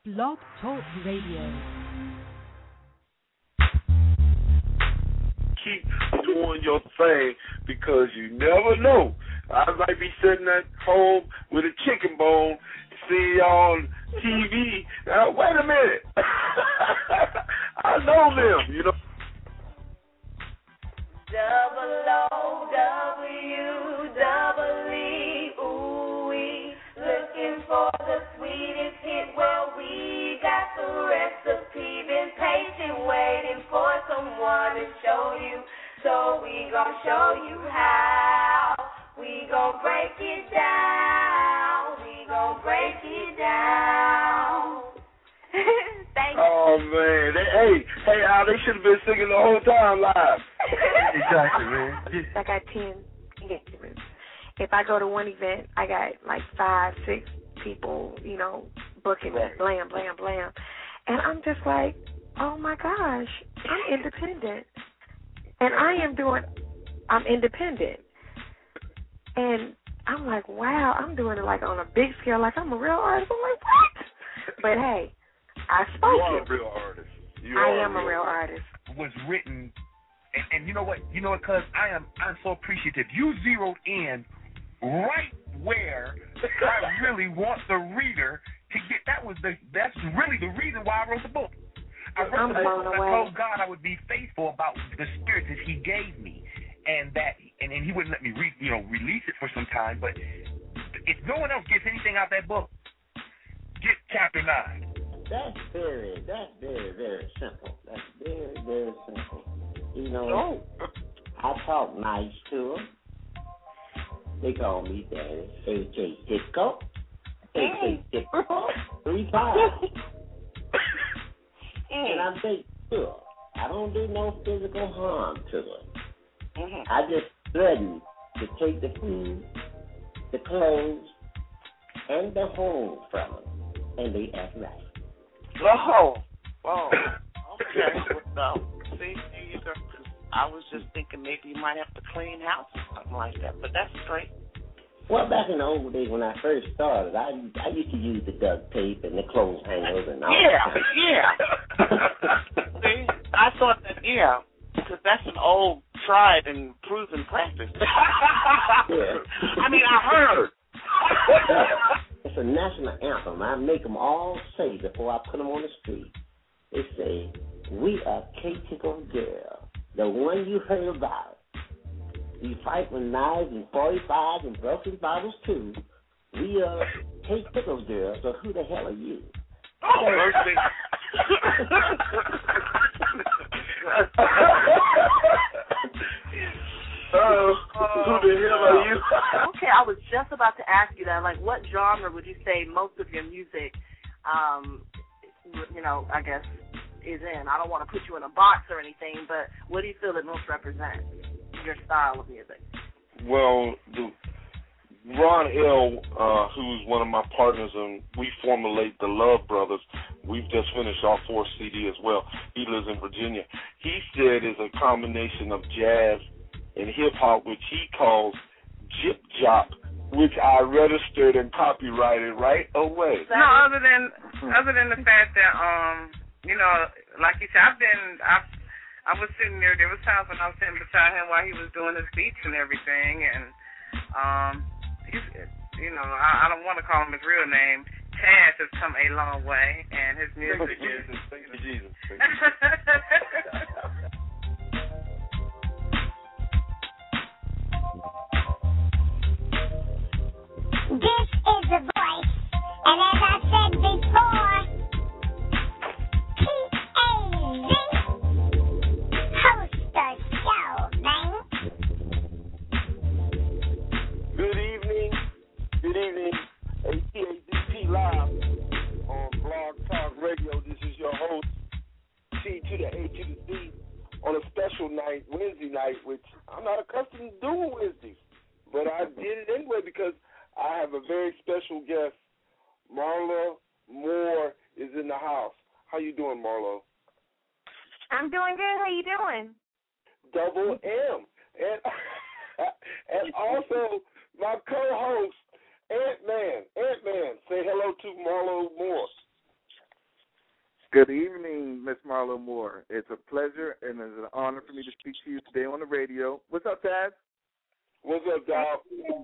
Blog Talk Radio. Keep doing your thing because you never know. I might be sitting at home with a chicken bone, see y'all on TV. Now, wait a minute. I know them, you know. WOWE, ooh-wee, looking for the sweetest hit. Well, we got the recipe, been patient, waiting for someone to show you. So we gon' show you how. We gon' break it down. We gon' break it down. Thank you. Oh, man. Hey, Al, they should have been singing the whole time live. Exactly, man. I got 10 instruments. If I go to one event, I got like 5, 6 people, booking me, blam, blam, blam. And I'm just like, oh, my gosh, I'm independent. And I'm independent. And I'm like, wow, I'm doing it like on a big scale, like I'm a real artist. I'm like, what? But, hey, I spoke You are it. a real artist. I am a real artist. Was written, and you know what, cuz I'm so appreciative. You zeroed in right where I really want the reader to get. That's really the reason why I wrote the book. I told God I would be faithful about the spirit that He gave me, and He wouldn't let me release it for some time. But if no one else gets anything out of that book, get chapter 9. That's very, very simple. That's very, very simple. I talk nice to them. They call me Daddy. AJ Disco. AJ Disco. 3 times. And I'm very sure I don't do no physical harm to them. I just threaten to take the food, the clothes, and the home from them. And they act right. Oh, okay. Well, see, I was just thinking maybe you might have to clean house or something like that, but that's great. Well, back in the old days when I first started, I used to use the duct tape and the clothes hangers and all that. Yeah. See, I thought that, because that's an old, tried and proven practice. Yeah. I mean, I heard. It's a national anthem. I make them all say before I put them on the street. They say, we are K-Tickle Girl, the one you heard about. We fight with knives and 45s and broken bottles, too. We are K-Tickle Girl, so who the hell are you? Oh, mercy. Who the hell are you? Okay, I was just about to ask you that. Like, what genre would you say most of your music, I guess, is in? I don't want to put you in a box or anything, but what do you feel it most represents, your style of music? Well, Ron L., who's one of my partners, and we formulate the Love Brothers. We've just finished our 4th CD as well. He lives in Virginia. He said it's a combination of jazz and hip-hop, which he calls Jip Jop, which I registered and copyrighted right away. No, other than the fact that, like you said, I was sitting there. There was times when I was sitting beside him while he was doing his beats and everything, and I don't want to call him his real name. Taz has come a long way, and his music is. Thank you, Jesus. This is The Voice, and as I said before, T-A-Z, host the show, man. Good evening, ATAZP Live on Blog Talk Radio. This is your host, T to the A to the Z, on a special night, Wednesday night, which I'm not accustomed to doing Wednesdays, but I did it anyway because I have a very special guest. Marlo Moore is in the house. How you doing, Marlo? I'm doing good. How you doing? Double M. And also my co-host, Ant-Man. Ant-Man, say hello to Marlo Moore. Good evening, Miss Marlo Moore. It's a pleasure and it's an honor for me to speak to you today on the radio. What's up, Taz? What's up, dog?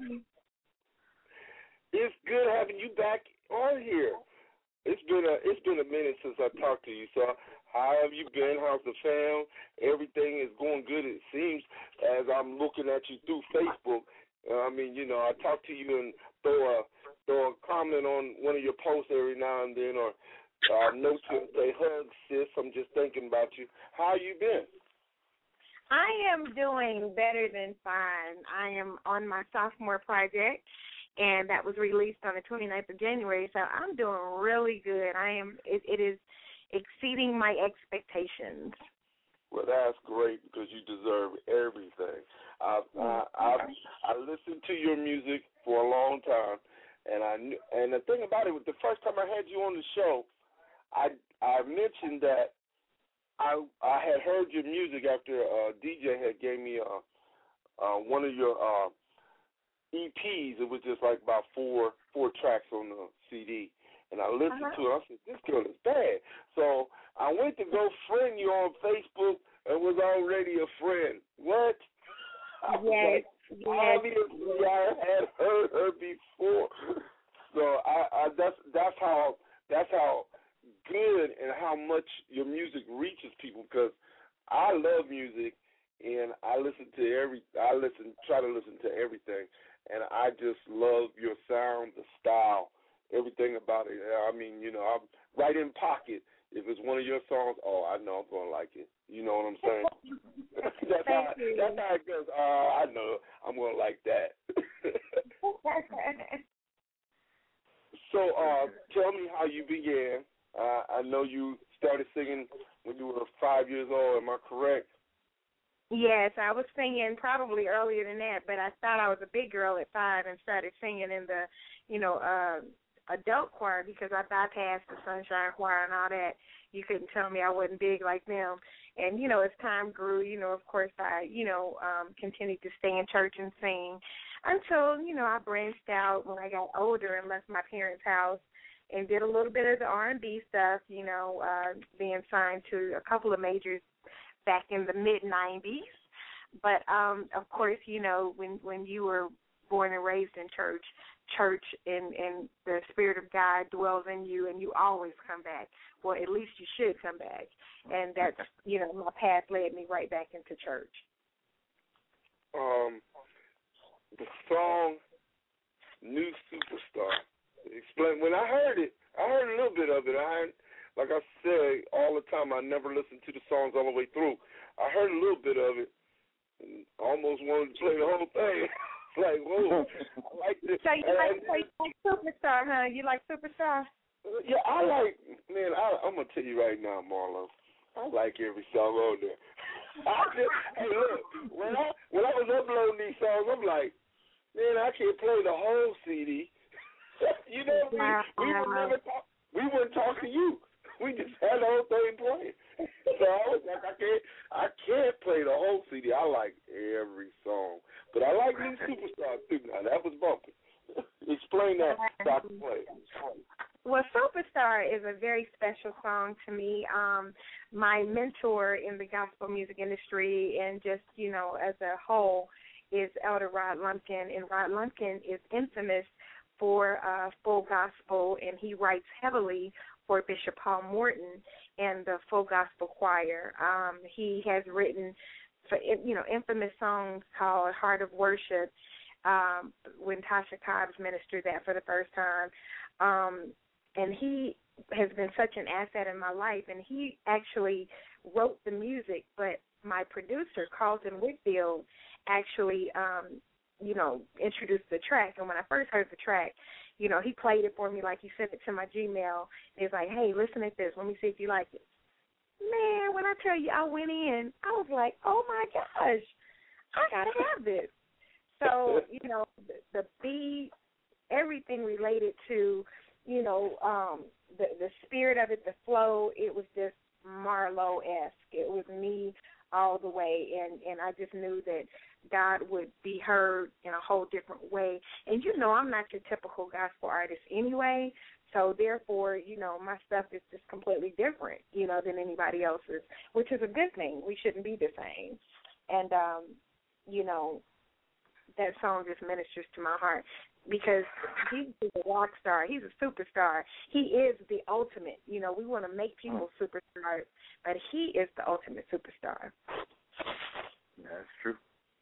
It's good having you back on here. It's been a minute since I talked to you. So how have you been? How's the fam? Everything is going good, it seems, as I'm looking at you through Facebook. I talk to you and throw a comment on one of your posts every now and then, or note you and say, hug, sis, I'm just thinking about you. How you been? I am doing better than fine. I am on my sophomore project, and that was released on the 29th of January, so I'm doing really good. It is exceeding my expectations. Well, that's great because you deserve everything. I listened to your music for a long time, and the thing about it, the first time I had you on the show, I mentioned that I had heard your music after DJ had gave me one of your EPs. It was just like about four tracks on the CD. And I listened to it. I said, this girl is bad. So I went to go friend you on Facebook and was already a friend. What? Yes. Obviously, I had heard her before. So that's how good and how much your music reaches people, because I love music and I try to listen to everything, and I just love your sound, the style, everything about it. I'm right in pocket. If it's one of your songs, I know I'm gonna like it. You know what I'm saying? That's how it goes. I know I'm gonna like that. So tell me how you began. I know you started singing when you were 5 years old. Am I correct? Yes, I was singing probably earlier than that, but I thought I was a big girl at 5 and started singing in the, adult choir because I bypassed the Sunshine Choir and all that. You couldn't tell me I wasn't big like them. And, as time grew, of course I, continued to stay in church and sing until, I branched out when I got older and left my parents' house and did a little bit of the R&B stuff, being signed to a couple of majors back in the mid-'90s. But, of course, when you were born and raised in church and the Spirit of God dwells in you, and you always come back. Well, at least you should come back. And that's, my path led me right back into church. The song New Superstar. Explain. When I heard it, I heard a little bit of it. Like I say all the time, I never listened to the songs all the way through. I heard a little bit of it and almost wanted to play the whole thing. Like, whoa, I like this. So you like Superstar, huh? You like Superstar? Yeah, I'm going to tell you right now, Marlo, I like every song on there. Hey, look, when I was uploading these songs, I'm like, man, I can't play the whole CD. We wouldn't talk to you. We just had the whole thing playing. So I was like, I can't play the whole CD. I like every song. But I like New Superstar too. Now, that was bumping. Explain that so I can play. Well, Superstar is a very special song to me. My mentor in the gospel music industry and just, as a whole is Elder Rod Lumpkin. And Rod Lumpkin is infamous for full gospel, and he writes heavily for Bishop Paul Morton and the full gospel choir. He has written, infamous songs called Heart of Worship, when Tasha Cobbs ministered that for the first time. And he has been such an asset in my life, and he actually wrote the music, but my producer, Carlton Whitfield, actually introduced the track. And when I first heard the track, he played it for me like he sent it to my Gmail. And he was like, hey, listen to this. Let me see if you like it. Man, when I tell you I went in, I was like, oh, my gosh, I got to have this. So, the beat, everything related to, the spirit of it, the flow, it was just Marlo-esque. It was me all the way, and I just knew that God would be heard in a whole different way. And I'm not your typical gospel artist anyway, So therefore, my stuff is just completely different, than anybody else's, which is a good thing. We shouldn't be the same. And, that song just ministers to my heart because he's a rock star. He's a superstar. He is the ultimate. We want to make people superstars, but he is the ultimate superstar. That's true.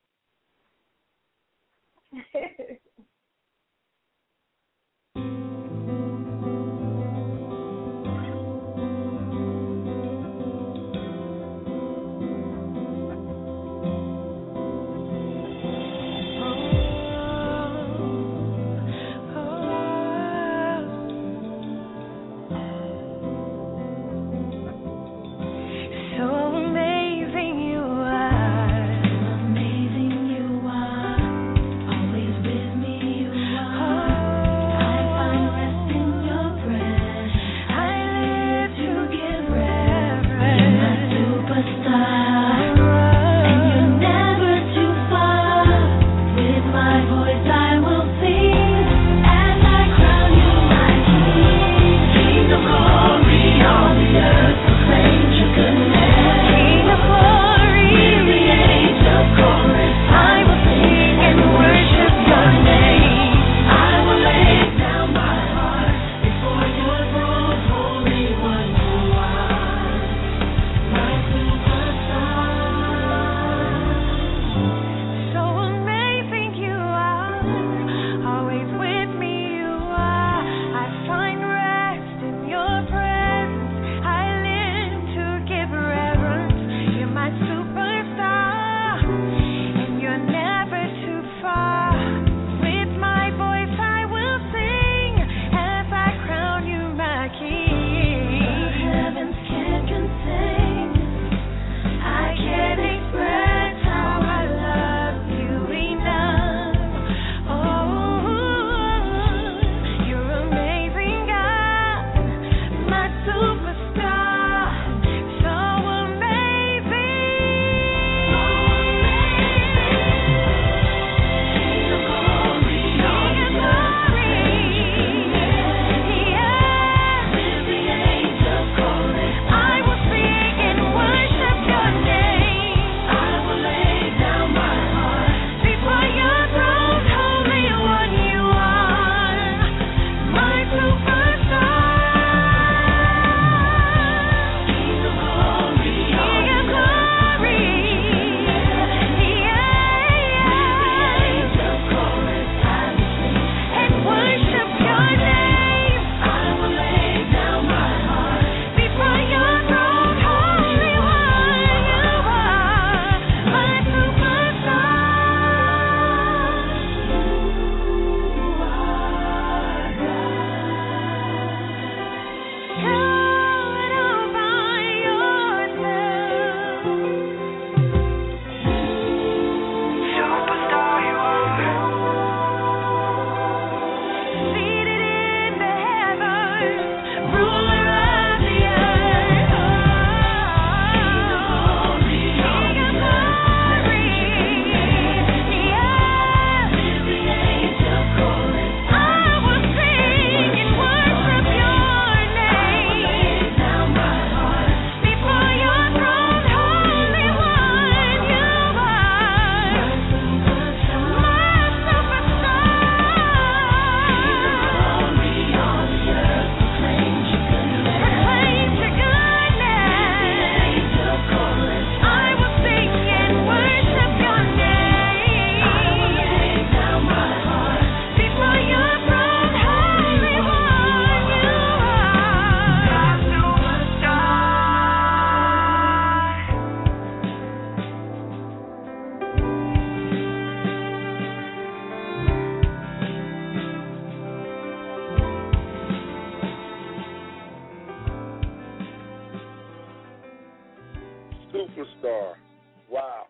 Superstar. Wow.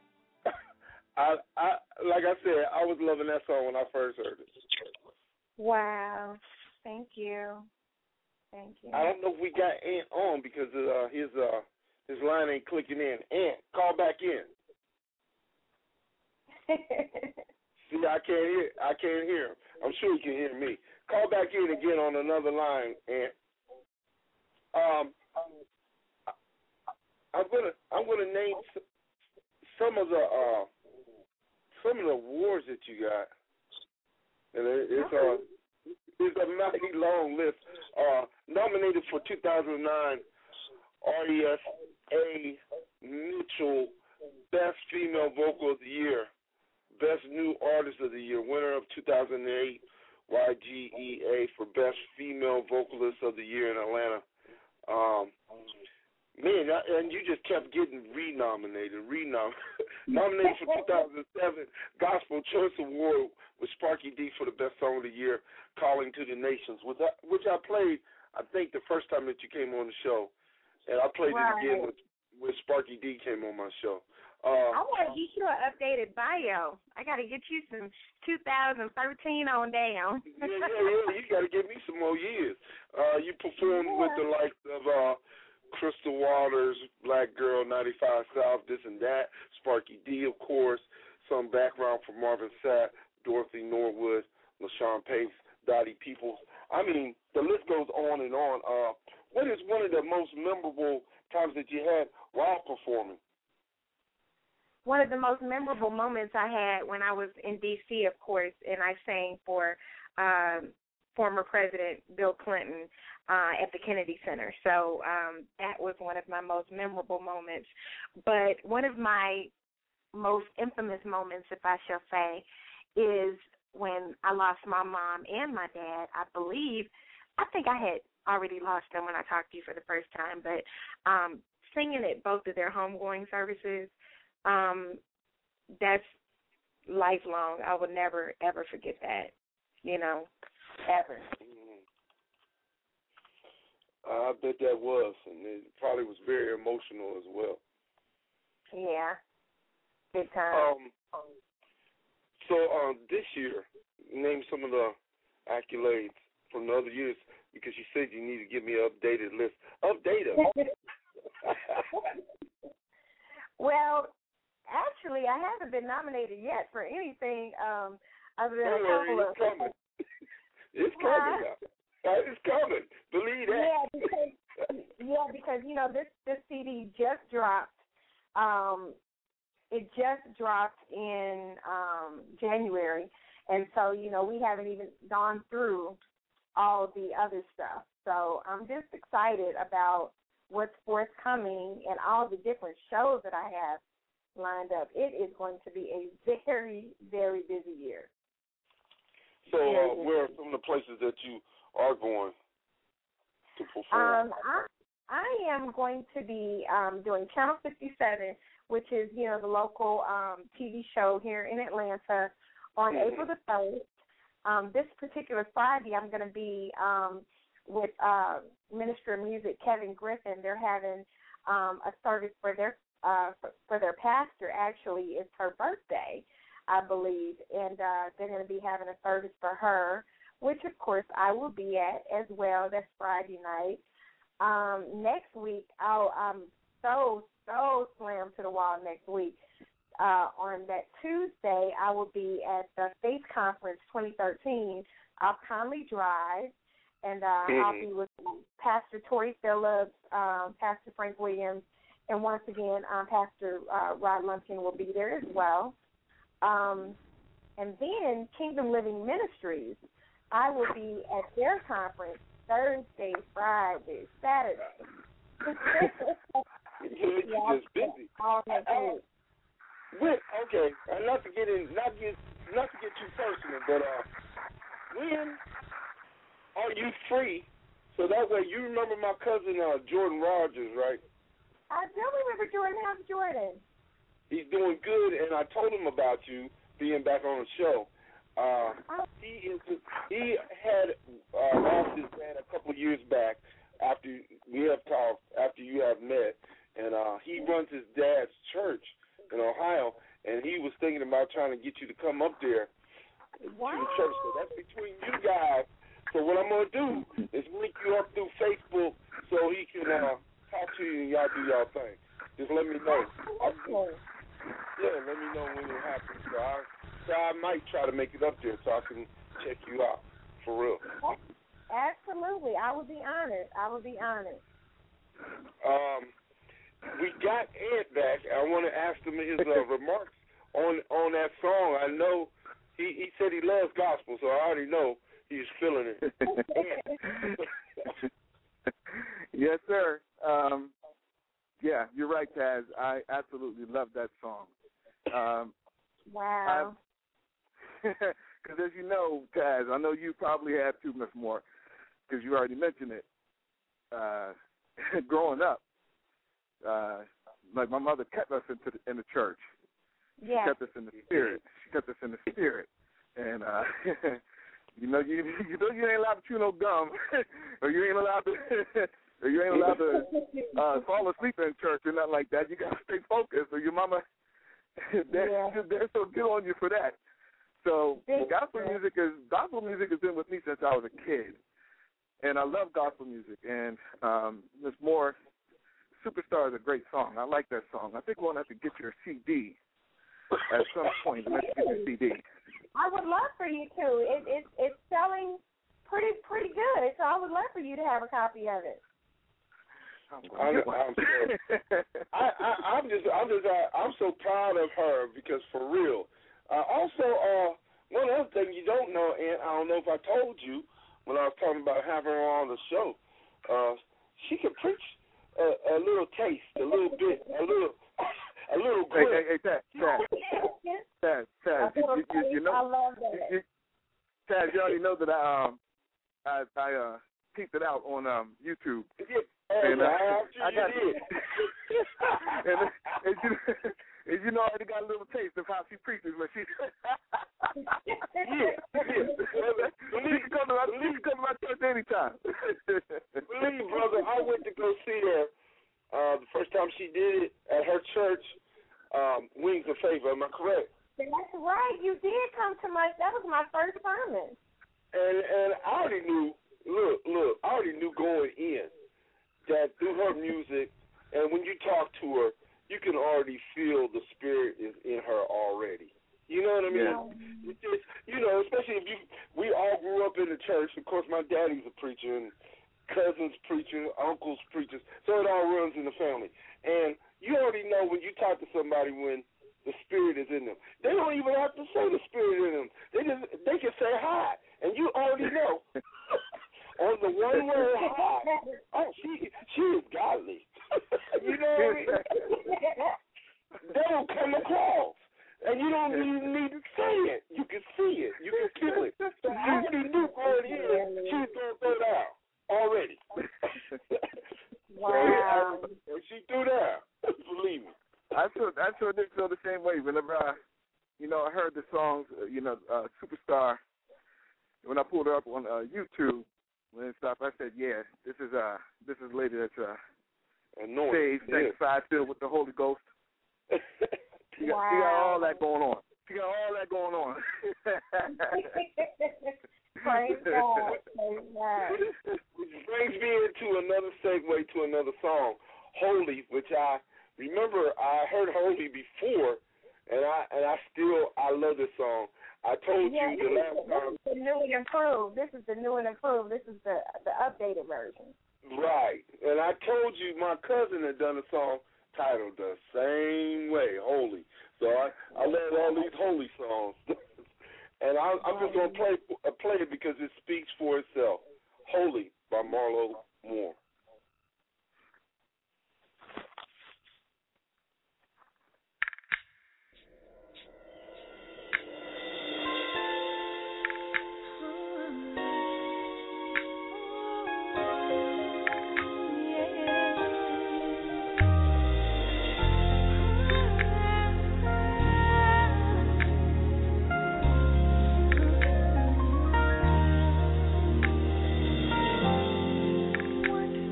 Like I said, I was loving that song when I first heard it. Wow. Thank you. Thank you. I don't know if we got Ant on because his line ain't clicking in. Ant, call back in. See, I can't hear him. I'm sure he can hear me. call back in again on another line, and I'm gonna name some of the awards that you got, and it's a mighty long list. Nominated for 2009 RESA Mitchell Best Female Vocal of the Year, Best New Artist of the Year, winner of 2008 YGEA for Best Female Vocalist of the Year in Atlanta. And you just kept getting renominated. Nominated for 2007 Gospel Choice Award with Sparky D for the Best Song of the Year, Calling to the Nations, which I played, I think, the first time that you came on the show. And I played it again when Sparky D came on my show. I want to get you an updated bio. I got to get you some 2013 on down. yeah. You got to give me some more years. You performed with the likes of Crystal Waters, Black Girl, 95 South, this and that, Sparky D, of course, some background from Marvin Sapp, Dorothy Norwood, LaShawn Pace, Dottie Peoples. I mean, the list goes on and on. What is one of the most memorable times that you had while performing? One of the most memorable moments I had when I was in D.C., of course, and I sang for former President Bill Clinton at the Kennedy Center. So that was one of my most memorable moments. But one of my most infamous moments, if I shall say, is when I lost my mom and my dad. I think I had already lost them when I talked to you for the first time, but singing at both of their homegoing services, that's lifelong. I will never, ever forget that, ever. I bet that was, and it probably was very emotional as well. Yeah, big time. So this year, name some of the accolades from the other years, because you said you need to give me an updated list. Update us. Well, actually, I haven't been nominated yet for anything other than a couple of. It's coming. It's coming now. It's coming. Believe that. Because this CD just dropped. It just dropped in January, and so we haven't even gone through all the other stuff. So I'm just excited about what's forthcoming and all the different shows that I have lined up. It is going to be a very, very busy year. So where are some of the places that you are going to perform? I am going to be doing Channel 57, which is, the local TV show here in Atlanta on April the 1st. This particular Friday, I'm going to be with Minister of Music Kevin Griffin. They're having a service for their pastor. Actually, it's her birthday, I believe, and they're going to be having a service for her, which, of course, I will be at as well. That's Friday night. Next week, I'm so slammed to the wall next week. On that Tuesday, I will be at the Faith Conference 2013. I'll kindly drive, and I'll be with Pastor Tori Phillips, Pastor Frank Williams, and once again, Pastor Rod Lumpkin will be there as well. And then Kingdom Living Ministries, I will be at their conference Thursday, Friday, Saturday. You're just busy. All next week. Okay, not to get too personal, but when are you free? So that way, you remember my cousin Jordan Rogers, right? I do remember Jordan. How's Jordan? He's doing good, and I told him about you being back on the show. He had lost his dad a couple of years back after we have talked, after you have met, and he runs his dad's church in Ohio, and he was thinking about trying to get you to come up there to the church. So that's between you guys. So what I'm going to do is link you up through Facebook so he can talk to you and y'all do y'all thing. Just let me know. Let me know when it happens. So I might try to make it up there so I can check you out, for real. Absolutely. I will be honest. We got Ed back. I want to ask him his remarks on that song. I know he said he loves gospel, so I already know he's feeling it. Yes, sir. Yeah, you're right, Taz. I absolutely love that song. Wow. Because as you know, Taz, I know you probably have too, Miss Moore, because you already mentioned it. Growing up, like my mother kept us in the church. She kept us in the spirit. And you know you ain't allowed to chew no gum, or you ain't allowed to fall asleep in church or nothing like that. You gotta stay focused, or your mama they're so good on you for that. So gospel music has been with me since I was a kid, and I love gospel music. And Miss Moore, Superstar is a great song. I like that song. I think we'll have to get your CD at some point. Let's get your CD. I would love for you to. It's selling pretty good, so I would love for you to have a copy of it. I'm so proud of her because for real. Also, one other thing you don't know, and I don't know if I told you when I was talking about having her on the show, she can preach a little taste, a little bit, a little grip. Hey, Taz, you know, I love that. Taz, you already know that I peeped it out on YouTube. And I got it. And you know, I already got a little taste of how she preaches, but she she can come to my church anytime. Believe, brother, I went to go see her the first time she did it at her church, Wings of Favor. Am I correct? That's right. You did come to that was my first sermon. And I already knew, look, I already knew going in that through her music, and when you talk to her, you can already feel the spirit is in her already. You know what I mean? Yeah. Just, you know, especially if we all grew up in the church. Of course, my daddy's a preacher, and cousins preachers, uncles preachers, so it all runs in the family. And you already know when you talk to somebody when the spirit is in them. They don't even have to say the spirit in them. They can say hi, and you already know. On the one word hi, oh, she is godly. You know what I mean? They don't come across. And you don't even need to say it. You can see it. You can feel it. So I already knew going in, she was going to throw down already. Wow. So, she threw down. Believe me. I sure did feel the same way whenever I heard the songs, Superstar, when I pulled her up on YouTube and stuff. I said, yeah, this is a lady that's saved, sanctified, filled with the Holy Ghost. She got all that going on. Praise God. Which brings me into another segue to another song, Holy, which I remember I heard Holy before, and I love this song. I told you the last time. This is the new and improved. This is the updated version. Right. And I told you my cousin had done a song titled the same way, Holy. So I love all these holy songs. And I'm just going to play it because it speaks for itself. Holy by Marlo Moore. One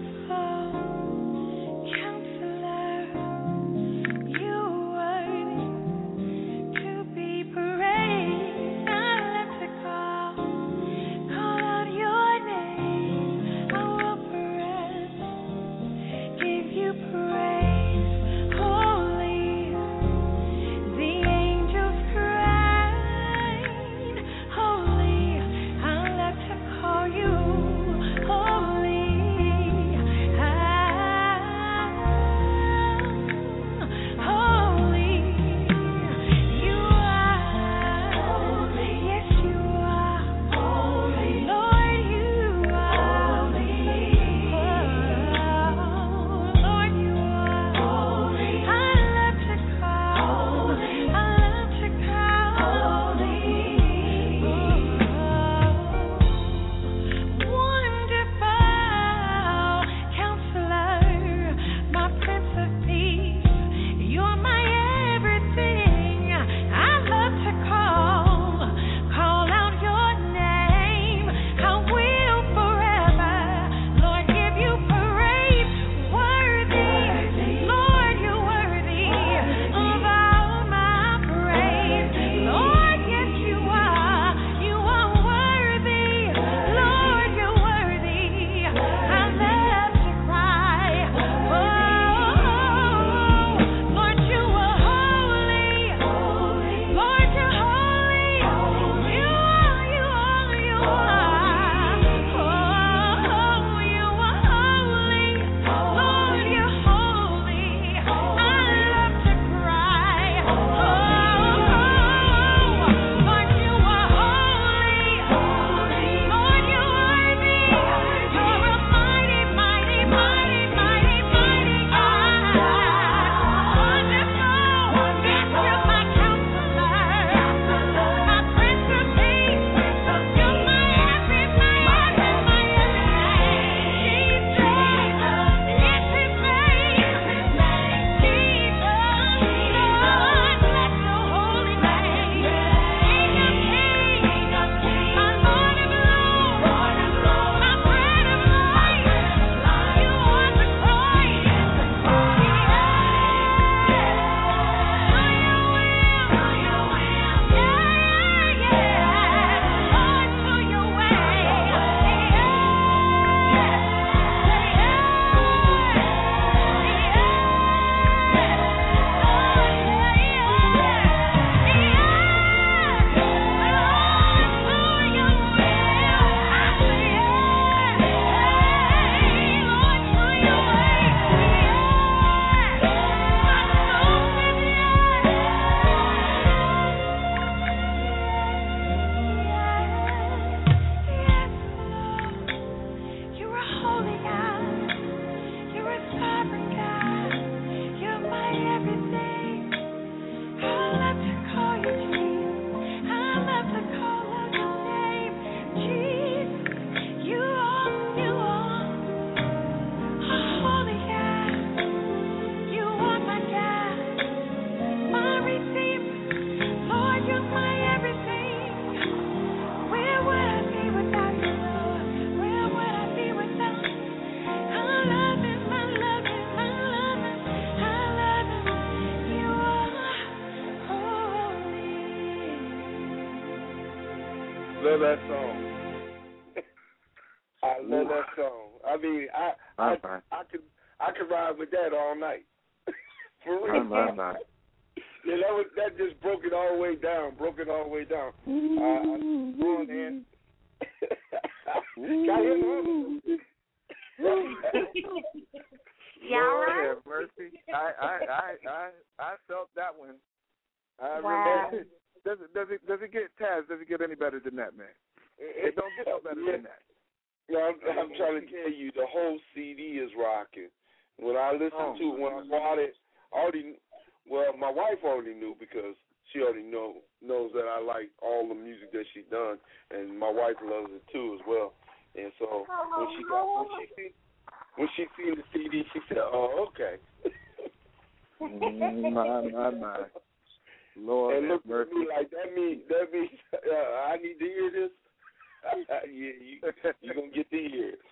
love that song. I love that song. I mean, I could ride with that all night. For real. Yeah, that just broke it all the way down. Go on, man. Lord have mercy. I felt that one. Wow. Does it get Taz? Does it get any better than that, man? It don't get no better than that. No, I'm trying to tell you, the whole CD is rocking. When I listened to it, when I bought it, my wife already knew because she already knows that I like all the music that she's done, and my wife loves it too as well. And so when she seen the CD, she said, "Oh, okay." My. Lord, and look at me like that means I need to hear this. Yeah, you gonna get to hear it.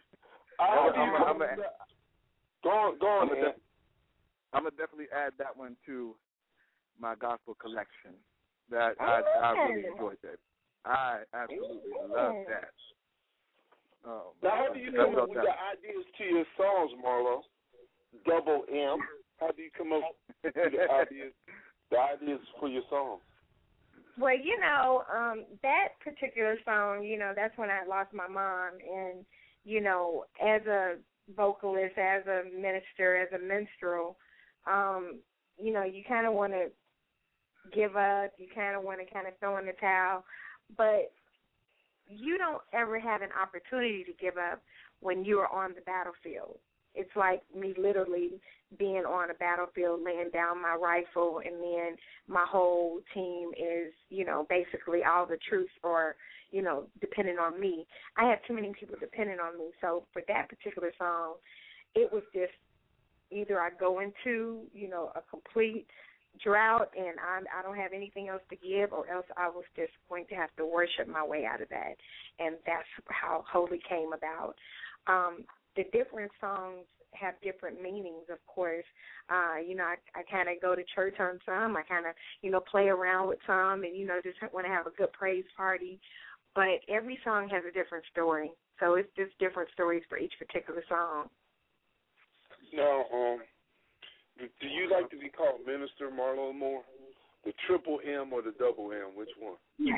Go on, man. I'm gonna definitely add that one to my gospel collection. That I really enjoyed that. I absolutely love that. Now, how do you come up with the ideas to your songs, Marlo? Double M. How do you come up with the ideas for your songs? Well, that particular song, that's when I lost my mom. And, as a vocalist, as a minister, as a minstrel, you kind of want to give up. You kind of want to throw in the towel. But you don't ever have an opportunity to give up when you are on the battlefield. It's like me literally being on a battlefield, laying down my rifle, and then my whole team is, basically all the troops are, depending on me. I have too many people depending on me. So for that particular song, it was just either I go into, a complete drought and I don't have anything else to give, or else I was just going to have to worship my way out of that. And that's how Holy came about. The different songs have different meanings, of course. I kind of go to church on some. I kind of, play around with some and, just want to have a good praise party. But every song has a different story. So it's just different stories for each particular song. Now, do you like to be called Minister Marlo Moore? The triple M or the double M? Which one? You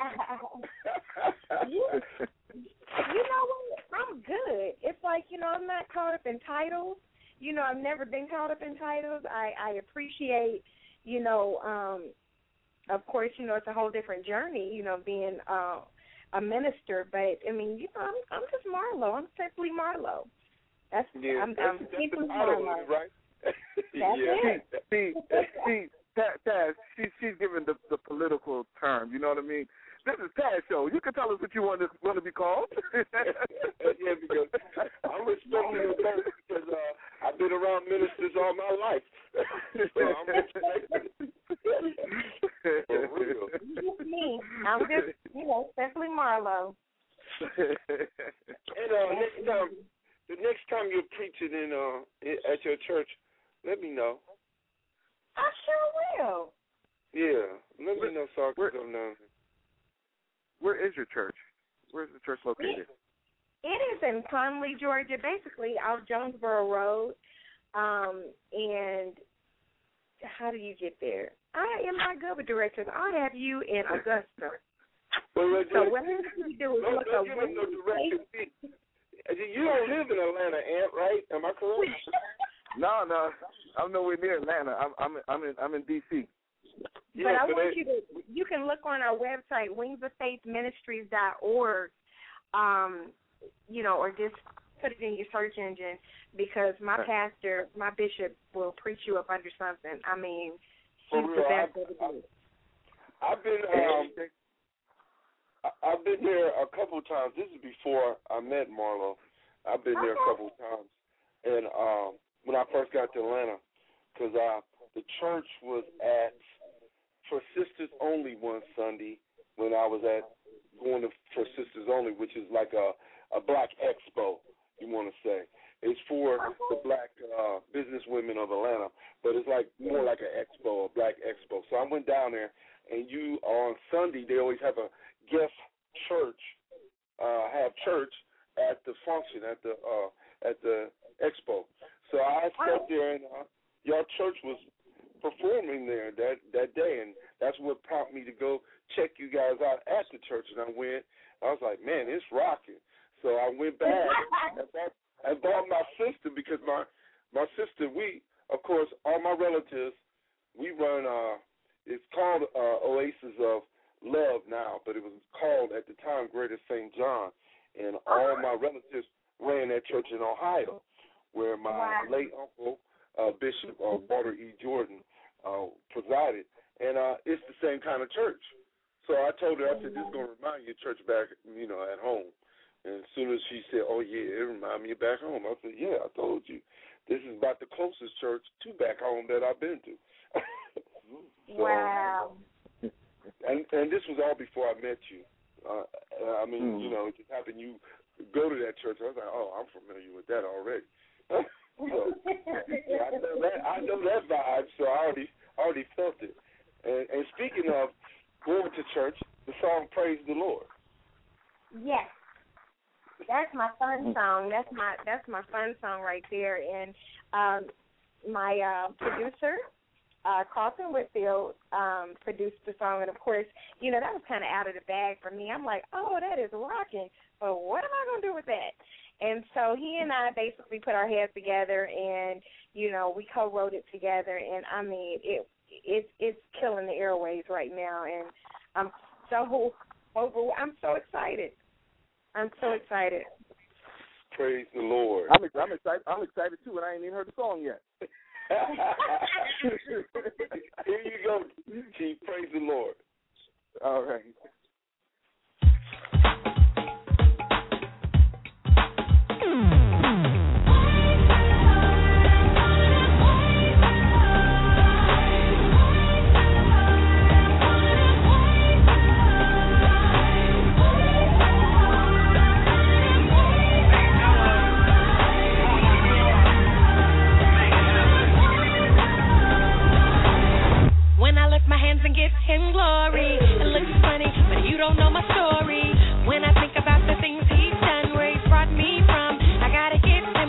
know what? I'm good. It's like, I'm not caught up in titles. I've never been caught up in titles. I appreciate, of course, it's a whole different journey, being a minister. But, I'm just Marlo. I'm simply Marlo. I'm simply Marlo. Right? That's it. See, Taz, she's given the political term. You know what I mean? This is Taz Show. You can tell us what you want to be called. Yeah, because I'm respecting your term because I've been around ministers all my life. So I'm respecting it. For real. Me. I'm just, simply Marlo. And the next time you're preaching at your church, let me know. I sure will. Yeah, let me know so I can come down. Where is your church? Where is the church located? It is in Conley, Georgia, basically off Jonesboro Road. And how do you get there? I am not good with directions. I'll have you in Augusta. So what you do is look up directions. You don't live in Atlanta, Aunt, right? Am I correct? No, I'm nowhere near Atlanta. I'm in D.C. But I want you can look on our website, wingsoffaithministries.org, or just put it in your search engine, because my pastor, my bishop, will preach you up under something. I mean, he's the best of the group. I've been there a couple of times. This is before I met Marlo. I've been there a couple of times. And when I first got to Atlanta, because the church was for Sisters Only one Sunday when I was going for Sisters Only, which is like a black expo, you want to say. It's for the black business women of Atlanta, but it's like more like an expo, a black expo. So I went down there, and on Sunday they always have a guest have church at the function at the expo. So I sat there, and your church was performing there that day, and that's what prompted me to go check you guys out at the church. And I went. I was like, man, it's rocking. So I went back and bought my sister, because my sister, we, of course, all my relatives, we run, it's called Oasis of Love now, but it was called at the time Greater St. John. And all my relatives ran that church in Ohio, where my late uncle, Bishop Walter E. Jordan, presided. And it's the same kind of church. So I told her, I said, this is going to remind you of church back, at home. And as soon as she said, oh, yeah, it reminded me of back home, I said, yeah, I told you. This is about the closest church to back home that I've been to. So, wow. And this was all before I met you. It just happened you go to that church. I was like, oh, I'm familiar with that already. I know that vibe, so I already felt it. And speaking of going to church, the song "Praise the Lord." Yes, that's my fun song. That's my fun song right there. And my producer, Carlton Whitfield, produced the song, and of course, that was kind of out of the bag for me. I'm like, oh, that is rocking, but what am I gonna do with that? And so he and I basically put our heads together, and we co-wrote it together. And I mean, it's killing the airways right now, and I'm so excited. I'm so excited. Praise the Lord. I'm excited. I'm excited too, and I ain't even heard the song yet. Here you go, Chief. Praise the Lord. All right. And give him glory. It looks funny, but you don't know my story. When I think about the things he's done, where he's brought me from, I gotta give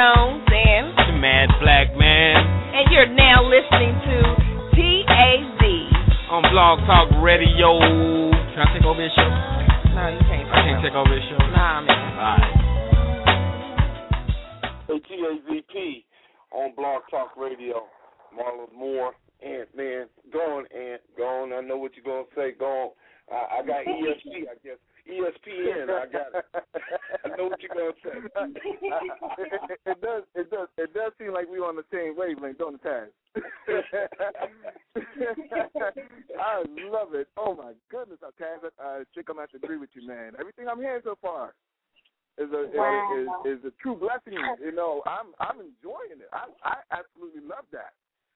Jones and the Mad Black Man. And you're now listening to TAZ on Blog Talk Radio. Can I take over this show? No, you can't. I can't take over this show. Nah, man. All right. TAZP on Blog Talk Radio. Marlon Moore, Ant-Man. Go on, Ant. Go on. I know what you're going to say. Go on. I got ESP, I guess. ESPN, I got it. I know what you're going to say. It does seem like we're on the same wavelength, don't it, Taz? I love it. Oh, my goodness, Taz. Chick, I'm going to have to agree with you, man. Everything I'm hearing so far is a true blessing. You know, I'm enjoying it. I absolutely love that.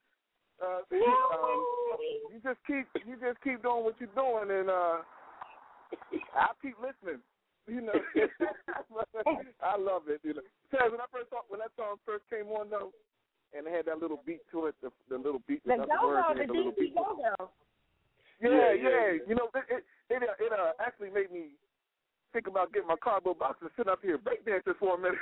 You just keep doing what you're doing, and I'll keep listening. You know, I love it. You know, Taz, when that song first came on though, and it had that little beat to it, the little beat, the little beat. Yeah. You know, it actually made me think about getting my cardboard box and sit up here breakdancing for a minute.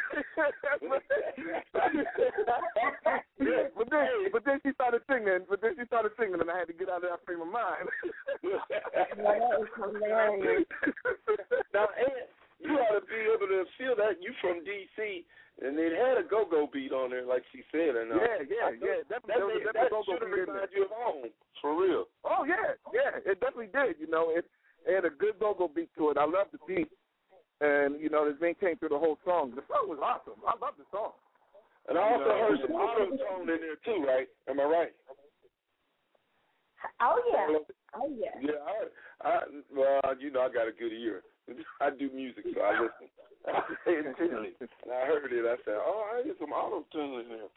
but then she started singing. And I had to get out of that frame of mind. That is hilarious. Now, Ant, you ought to be able to feel that. You from D.C., and it had a go-go beat on there, like she said. And yeah. That should have reminded you of home, for real. Oh, yeah, it definitely did. You know, it had a good go-go beat to it. I love the beat. And, you know, it's maintained through the whole song. The song was awesome. I love the song. And I also heard some auto-tone in there, too, right? Am I right? Oh, yeah. Yeah, well, you know, I got a good ear. I do music, so I listen. And I heard it. I said, I hear some auto-tune in there.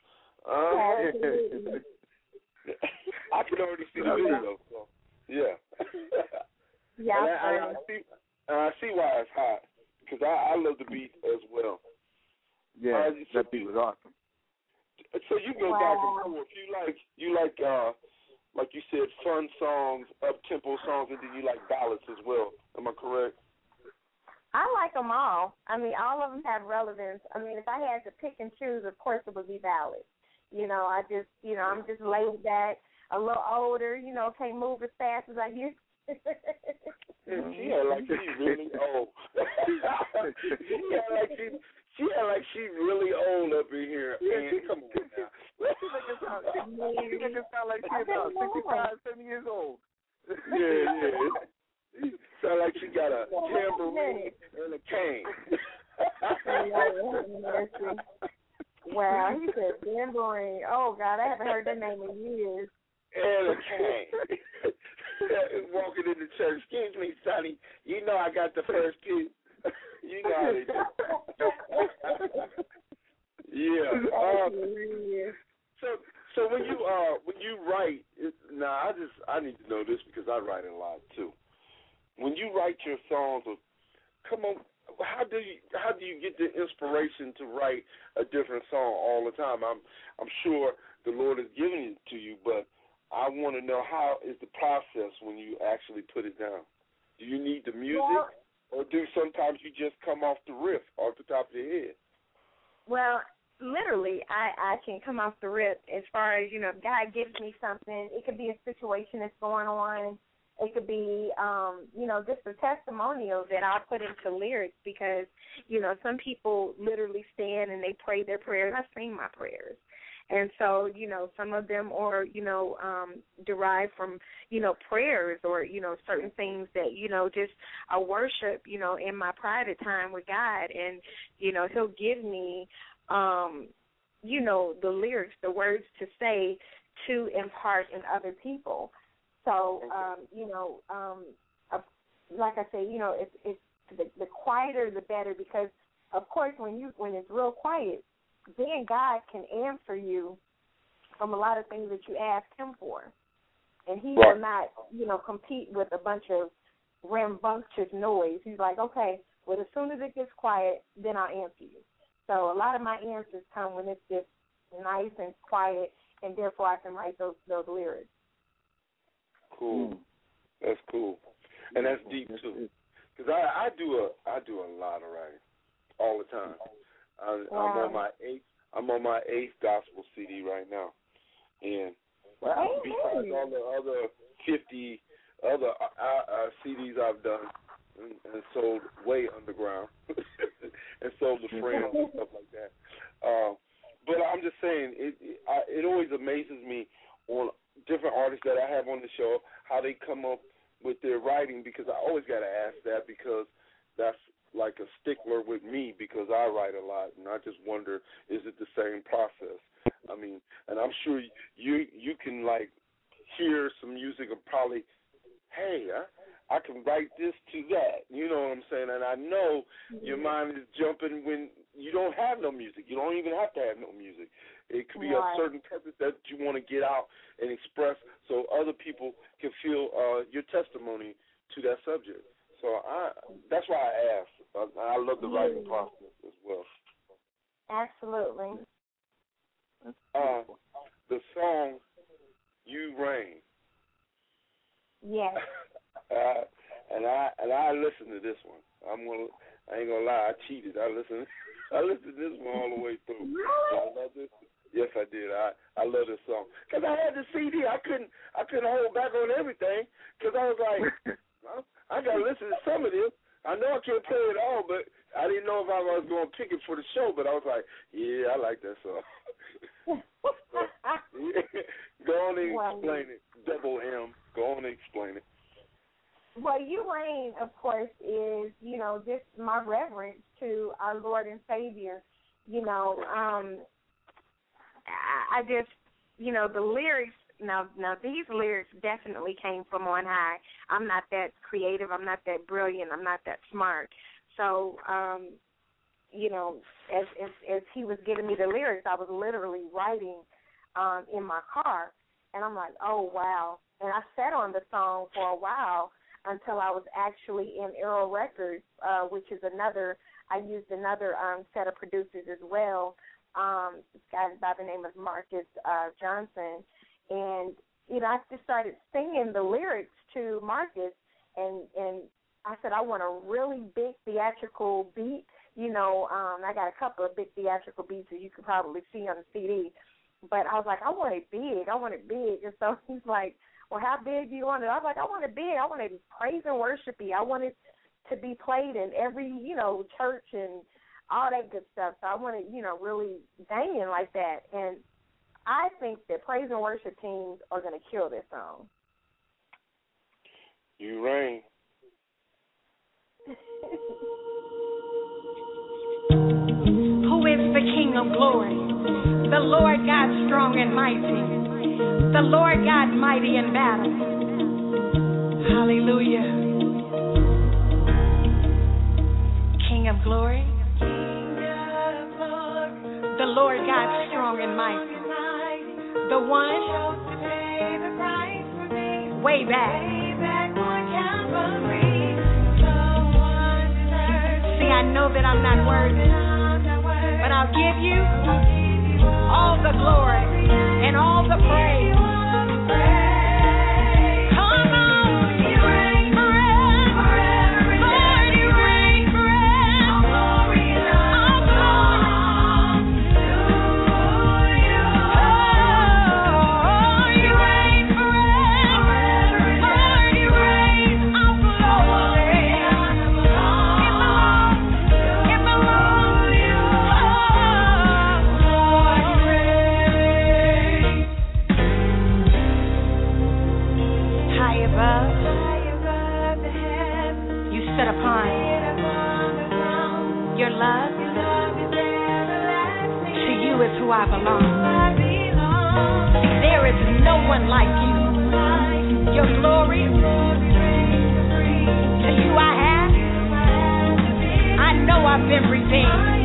I can already see the video, so, yeah. Yeah, I see why it's hot, because I love the beat as well. Yeah, that beat was awesome. So you go back and forth. You like you said, fun songs, up-tempo songs, and then you like ballads as well. Am I correct? I like them all. I mean, all of them have relevance. I mean, if I had to pick and choose, of course it would be ballads. You know, I'm just laid back, a little older, you know, can't move as fast as I used to. She had like she's really old. She had like she's really old up in here. Man, come on now. She make it sound like she's about 65, 70 years old. Yeah. Sound like she got a tambourine and a cane. Wow, he said tambourine. Oh, God, I haven't heard that name in years. And a cane. Walking in the church. Excuse me, Sonny. You know I got the first pew. You know how they do. Yeah. So when you write, I need to know this because I write a lot too. When you write your songs, come on, how do you get the inspiration to write a different song all the time? I'm sure the Lord has given it to you, but I want to know how is the process when you actually put it down. Do you need the music, or do sometimes you just come off the riff, off the top of your head? Well, literally, I can come off the rip as far as, you know, if God gives me something. It could be a situation that's going on. It could be, you know, just a testimonial that I'll put into lyrics because, you know, some people literally stand and they pray their prayers. I sing my prayers. And so, you know, some of them are, you know, derived from, you know, prayers or, you know, certain things that, you know, just I worship, you know, in my private time with God. And, you know, he'll give me, you know, the lyrics, the words to say to impart in other people. So, you know, like I say, you know, it's the quieter the better because, of course, when it's real quiet, then God can answer you from a lot of things that you ask him for. And he will not, you know, compete with a bunch of rambunctious noise. He's like, okay, well, as soon as it gets quiet, then I'll answer you. So a lot of my answers come when it's just nice and quiet, and therefore I can write those lyrics. Cool. That's cool. And that's deep, too. Because I do a lot of writing all the time. I'm I'm on my 8th gospel CD right now, and besides all the other 50 other CDs I've done and sold way underground and sold to friends and stuff like that. But I'm just saying, it always amazes me on different artists that I have on the show, how they come up with their writing, because I always got to ask that, because that's like a stickler with me, because I write a lot, and I just wonder, is it the same process? I mean, and I'm sure you can, like, hear some music and probably, hey, I can write this to that. You know what I'm saying? And I know your mind is jumping when you don't have no music. You don't even have to have no music. It could be a certain purpose that you want to get out and express so other people can feel your testimony to that subject. So that's why I asked. I love the writing process as well. Absolutely. The song "You Reign." Yes. And I listened to this one. I ain't gonna lie, I cheated. I listened to this one all the way through. I love this. Yes, I did. I love this song because I had the CD. I couldn't hold back on everything because I was like, well, I gotta listen to some of this. I know I can't play it all, but I didn't know if I was going to pick it for the show. But I was like, yeah, I like that song. Go on and explain it. Double M. Go on and explain it. Well, You Reign, of course, is, just my reverence to our Lord and Savior. I just, the lyrics, now these lyrics definitely came from on high. I'm not that creative. I'm not that brilliant. I'm not that smart. So, as he was giving me the lyrics, I was literally writing in my car. And I'm like, oh, wow. And I sat on the song for a while until I was actually in Arrow Records, which is I used another set of producers as well, this guy by the name of Marcus Johnson. And, I just started singing the lyrics to Marcus, and I said, I want a really big theatrical beat. I got a couple of big theatrical beats that you could probably see on the CD. But I was like, I want it big. And so he's like, well, how big do you want it? I was like, I want it big. I want it praise and worshipy. I want it to be played in every, church and all that good stuff. So I want it, really banging like that. And I think that praise and worship teams are going to kill this song. You reign. Who is the King of glory? The Lord God strong and mighty. The Lord God mighty in battle. Hallelujah. King of glory. The Lord God strong and mighty. The one way back. See, I know that I'm not worthy, but I'll give you all the glory and all the praise. Come on, you reign forever. Lord, you reign forever. All glory belongs to you. Oh, you reign forever. Lord, you reign. All glory belongs to you. Set upon your love to you is who I belong. There is no one like you. Your glory to you I know I've been redeemed.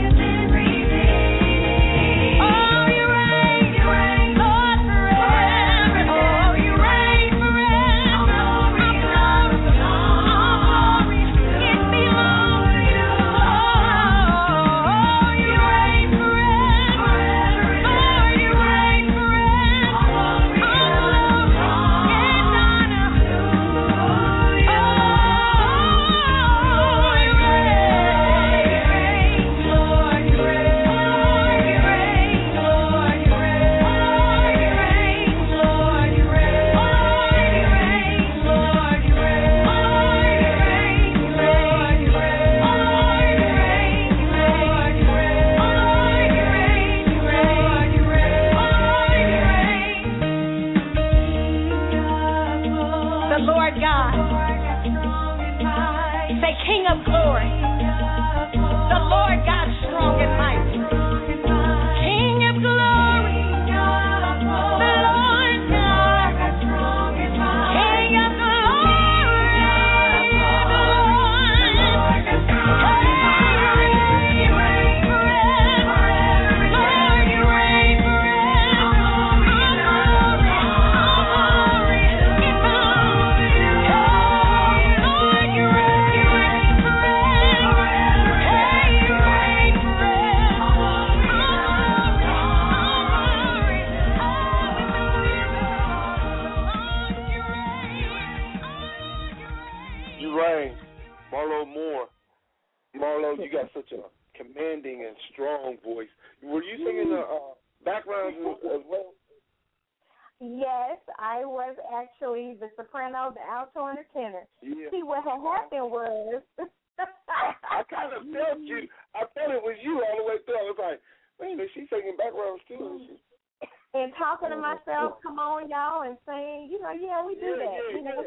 such a commanding and strong voice. Were you singing the backgrounds as well? Yes, I was actually the soprano, the alto, and the tenor. Yeah. See, what had happened was... I kind of felt you. I thought it was you all the way through. I was like, wait a minute, she's singing backgrounds too. And talking to myself, come on, y'all, and saying, you know, yeah, we do that. Yeah, you know?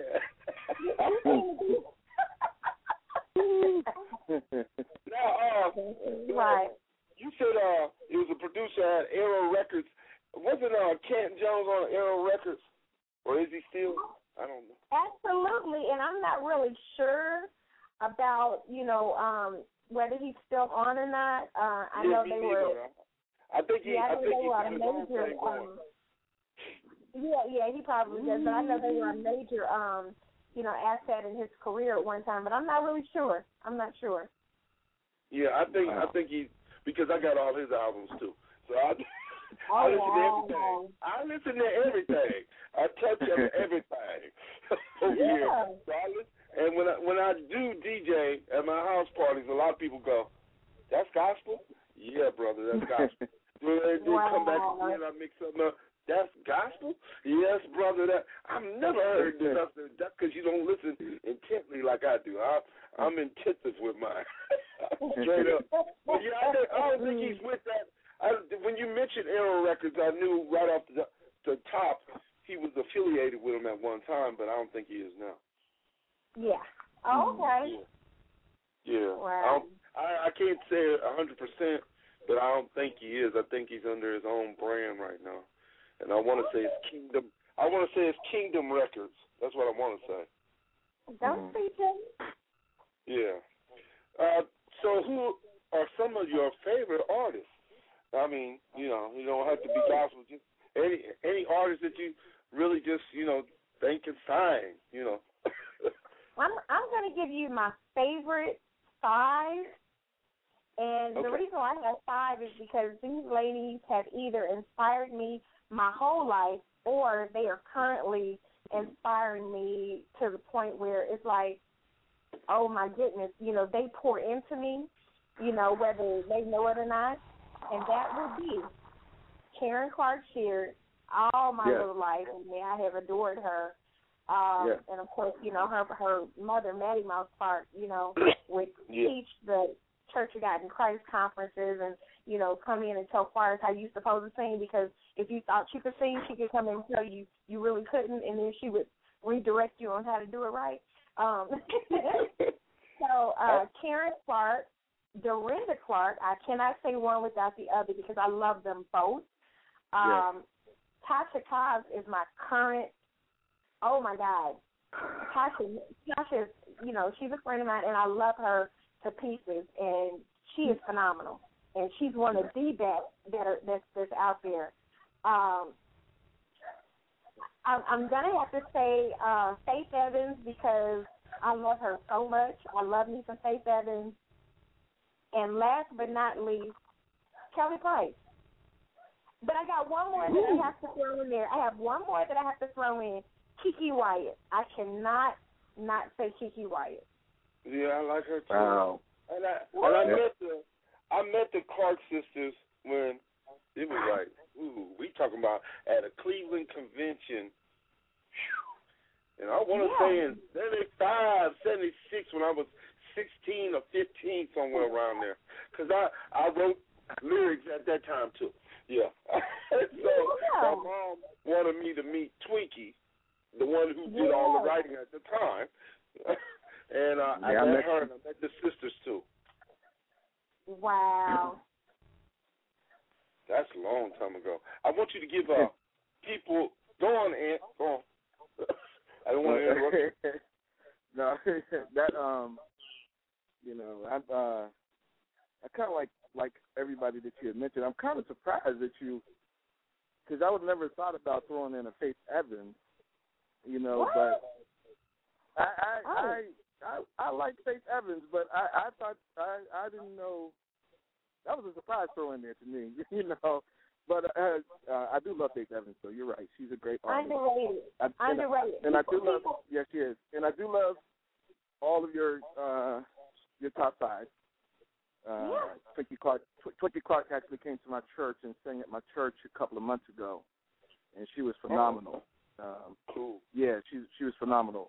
Now, right. You said he was a producer at Arrow Records. Wasn't Canton Jones on Arrow Records? Or is he still? I don't know. Absolutely, and I'm not really sure about, you know, whether he's still on or not. I know they were. I think he. Yeah, I think they he were a got his own major. thing going. Yeah, he probably does. But I know they were a major, you know, asset in his career at one time. But I'm not really sure. I'm not sure. Yeah, I think he's, because I got all his albums too. So I listen to everything. I listen to everything. I touch everything over here. So I listen, and when I do DJ at my house parties, a lot of people go, "That's gospel." Yeah, brother, that's gospel. When they come back again, I mix something up. That's gospel? Yes, brother. That I've never heard nothing. That's because you don't listen intently like I do. I'm intensive with mine. Straight up. But yeah, I don't think he's with that. When you mentioned Arrow Records, I knew right off the top he was affiliated with them at one time, but I don't think he is now. Yeah. Oh, okay. Yeah. Wow. I can't say it 100%, but I don't think he is. I think he's under his own brand right now. And I want to say it's Kingdom. I want to say it's Kingdom Records. That's what I want to say. Don't say that. Yeah. So who are some of your favorite artists? I mean, you know, you don't have to be gospel. Just any artist that you really just, you know, think can sign, you know. I'm going to give you my favorite 5. And the reason why I have 5 is because these ladies have either inspired me my whole life, or they are currently inspiring me to the point where it's like, oh my goodness, you know, they pour into me, you know, whether they know it or not. And that would be Karen Clark Sheard all my little life. I mean, I have adored her. And of course, you know, her mother, Maddie Mouse Clark, you know, would teach the Church of God in Christ conferences, and, you know, come in and tell choirs how you supposed to sing, because if you thought you could sing, she could come in and tell you you really couldn't, and then she would redirect you on how to do it right. So Karen Clark, Dorinda Clark, I cannot say one without the other because I love them both. Tasha Cobbs is my current, oh my God. Tasha is, you know, she's a friend of mine, and I love her to pieces, and she is phenomenal, and she's one of the best that's out there. I'm gonna have to say Faith Evans, because I love her so much. I love me some Faith Evans, and last but not least, Kelly Price. But I got one more that I have to throw in there. I have one more that I have to throw in. Kiki Wyatt. I cannot not say Kiki Wyatt. Yeah, I like her too. Wow. And I met the Clark sisters when it was like, ooh, we talking about at a Cleveland convention. And I want to say in 75, 76, when I was 16 or 15, somewhere around there, because I wrote lyrics at that time too. Yeah. So my mom wanted me to meet Twinkie, the one who did all the writing at the time. And I met her, and I met the sisters, too. Wow. That's a long time ago. I want you to give people... Go on, Aunt. Go on. I don't want to interrupt you. No, that, you know, I kind of like everybody that you had mentioned. I'm kind of surprised that you... Because I would never thought about throwing in a Faith Evans, you know, but... I like Faith Evans, but I thought I didn't know. That was a surprise throw in there to me, you know. But I do love Faith Evans, so you're right. She's a great artist. Underrated. And I do love. Yes, she is. And I do love all of your top 5. Twinkie Clark actually came to my church and sang at my church a couple of months ago, and she was phenomenal. Cool. Yeah, she was phenomenal.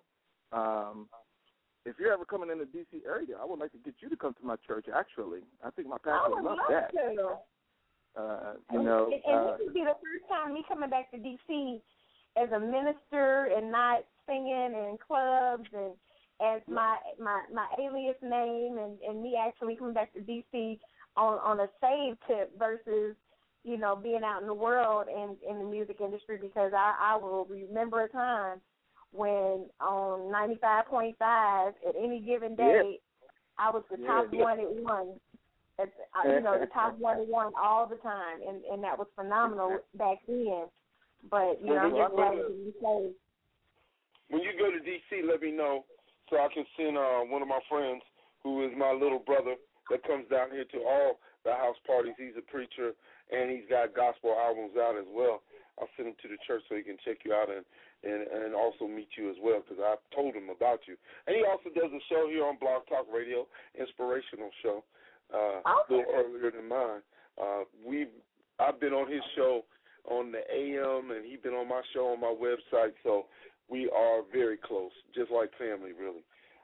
If you're ever coming in the D.C. area, I would like to get you to come to my church. Actually, I think my pastor would love that. You know, and this would be the first time me coming back to D.C. as a minister and not singing in clubs and as my alias name, and me actually coming back to D.C. on a save tip versus, you know, being out in the world and in the music industry, because I will remember a time when on 95.5 at any given day, I was the top one at one. You know, the top 1 at 1 all the time, and that was phenomenal back then. But, you know, I'm just glad to be saved. When you go to D.C., let me know so I can send one of my friends who is my little brother that comes down here to all the house parties. He's a preacher, and he's got gospel albums out as well. I'll send him to the church so he can check you out and also meet you as well, because I told him about you. And he also does a show here on Blog Talk Radio, inspirational show, a little earlier than mine. I've been on his show on the AM, and he's been on my show on my website, so we are very close, just like family, really.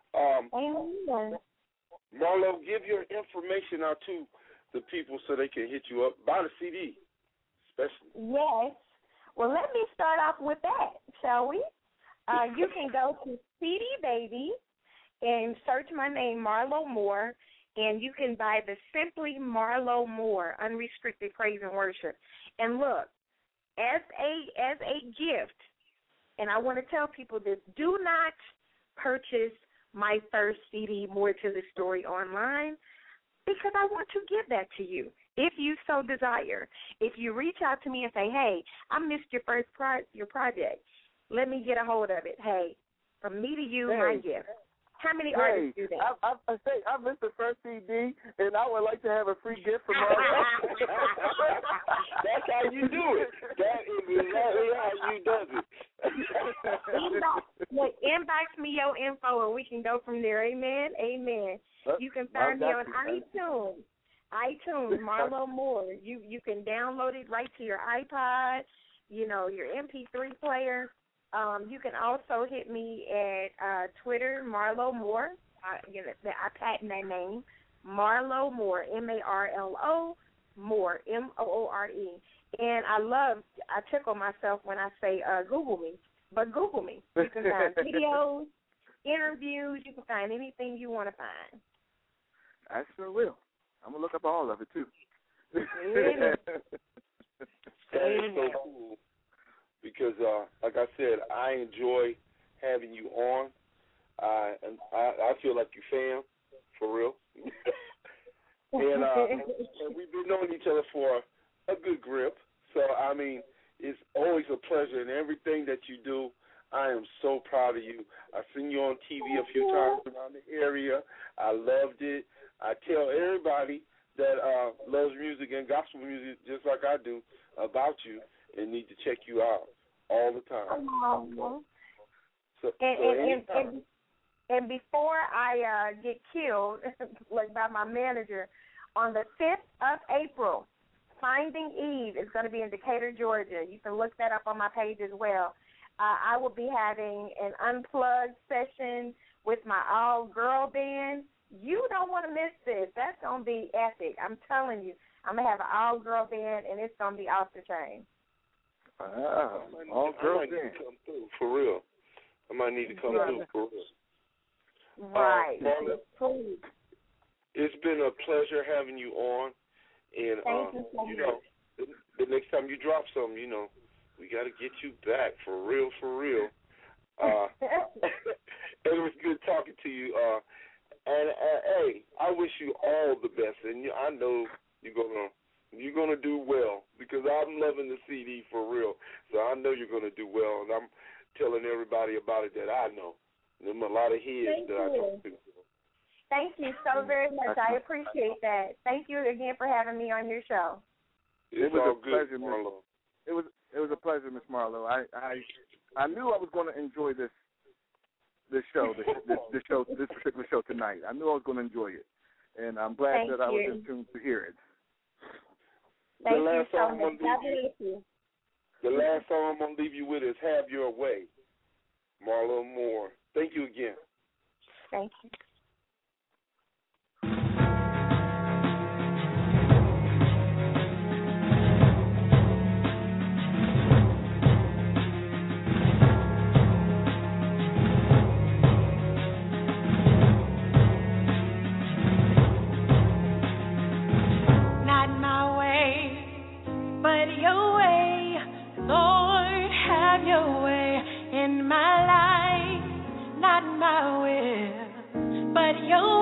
Marlo, give your information out to the people so they can hit you up. Buy the CD, especially. Yes. Well, let me start off with that, shall we? You can go to CD Baby and search my name, Marlo Moore, and you can buy the Simply Marlo Moore Unrestricted Praise and Worship. And look, as a gift, and I want to tell people this, do not purchase my first CD, More to the Story, online, because I want to give that to you if you so desire. If you reach out to me and say, hey, I missed your your project, let me get a hold of it. Hey, from me to you, my gift. How many artists do that? I missed the first CD, and I would like to have a free gift from Marlo. That's how you do it. That is exactly how you do it. Inbox me your info, and we can go from there. Amen. Amen. You can find me on iTunes, Marlo Moore. You can download it right to your iPod, you know, your MP3 player. You can also hit me at Twitter, Marlo Moore. I patent that name, Marlo Moore, Marlo Moore, Moore. And I tickle myself when I say Google me, but Google me. You can find videos, interviews. You can find anything you want to find. I sure will. I'm gonna look up all of it too. That is so cool. Because, like I said, I enjoy having you on. And I feel like you fam, for real. and we've been knowing each other for a good grip. So, I mean, it's always a pleasure. And everything that you do, I am so proud of you. I've seen you on TV a few times around the area. I loved it. I tell everybody that loves music and gospel music just like I do about you, and need to check you out all the time. And before I get killed, like by my manager, on the 5th of April, Finding Eve is going to be in Decatur, Georgia. You can look that up on my page as well. I will be having an unplugged session with my all-girl band. You don't want to miss this. That's going to be epic. I'm telling you. I'm going to have an all-girl band, and it's going to be off the chain. All-girl band. Need to come through, for real. I might need to come through, for real. Right. It's been a pleasure having you on. And, Thank you so much. The next time you drop something, you know, we got to get you back, for real, for real. It was good talking to you. And hey, I wish you all the best, and I know you're gonna do well, because I'm loving the CD for real. So I know you're gonna do well, and I'm telling everybody about it that I know. There's a lot of heads that I talk to. Thank you so very much. I appreciate that. Thank you again for having me on your show. It was a pleasure, Marlo. It was a pleasure, Miss Marlo. I knew I was going to enjoy this show, this particular show tonight. I knew I was going to enjoy it, and I'm glad that I was in tune to hear it. Thank you so much. God bless you. The last song I'm going to leave you with is Have Your Way, Marlon Moore. Thank you again. Thank you. In my life, not my will, but your